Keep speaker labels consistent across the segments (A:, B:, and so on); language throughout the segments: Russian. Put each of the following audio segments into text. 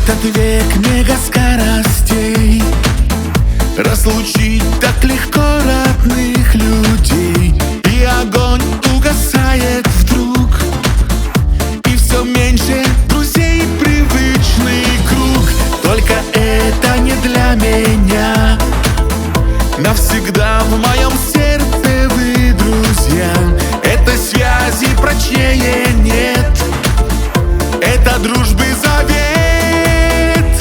A: этот век мегаскоростей разлучить так легко родных людей. И огонь угасает вдруг, и все меньше друзей, привычный круг. Только это не для меня, навсегда в моем сердце вы, друзья. Этой связи прочнее нет, это дружбы завет.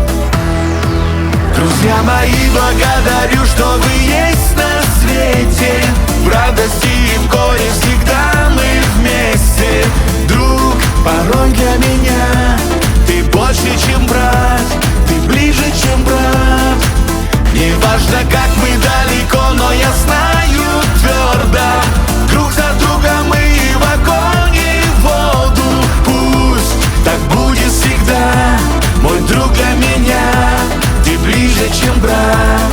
A: Друзья мои, благодарю, что вы есть на свете. В радости и в горе всегда мы вместе. Друг, порой для меня ты больше, чем брат, ты ближе, чем брат. Не важно, как мы далеко, но я знаю твердо, друг за друга мы и в огонь, и в воду. Пусть так будет всегда, мой друг для меня ты ближе, чем брат.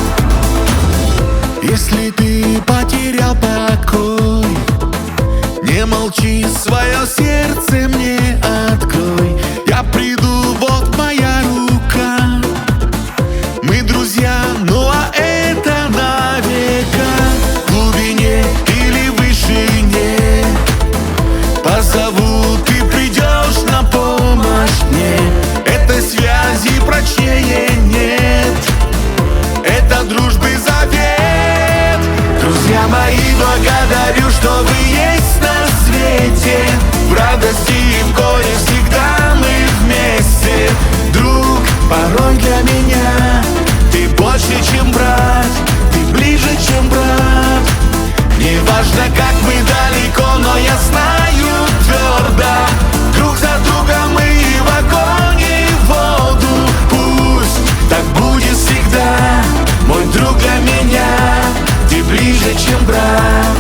A: Если ты потерял покой, не молчи, свое сердце мне открой. Я приду, вот моя рука, мы друзья, ну а это на века. В глубине или вышине позову, ты придешь на помощь мне. Этой связи прочнее нет, это дружбы завет. Друзья мои, благодарю, что вы есть на свете. В радости и в горе всегда мы вместе. Друг, порой для меня ты больше, чем брат, ты ближе, чем брат. Не важно, как мы далеко, но я знаю твердо, друг за друга мы и в огонь, и в воду. Пусть так будет всегда, мой друг для меня ты ближе, чем брат.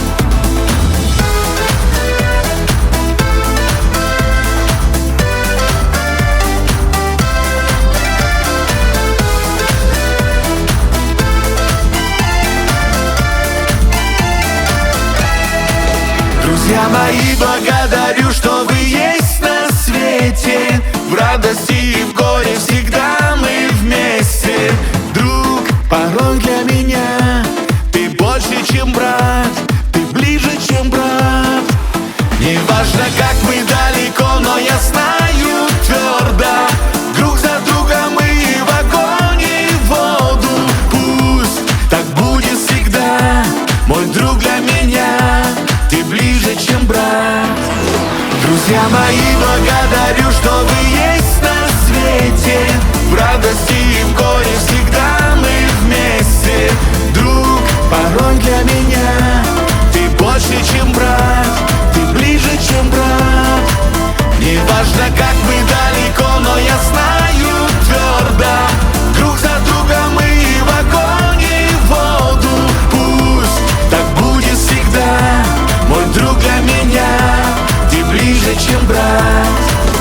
A: Друзья мои, благодарю, что вы есть на свете. В радости и в горе всегда мы вместе. Друг, порой для меня ты больше, чем брат, ты ближе, чем брат. Не важно, как мы далеко, но я знаю твердо, друг за друга мы и в огонь, и в воду. Пусть так будет всегда, мой друг для меня ты ближе, чем брат. Друзья мои, благодарю, что вы есть на свете. В радости и в горе всегда мы вместе. Друг, порой для меня ты больше, чем брат, ты ближе, чем брат. Не важно, как мы далеко, но я знаю твердо, друг за друга мы и в огонь, и в воду. Пусть так будет всегда, мой друг для меня ты ближе, чем брат.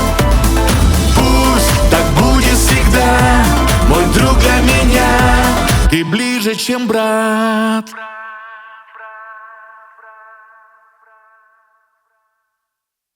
A: Пусть так будет всегда, мой друг для меня ты ближе, чем брат.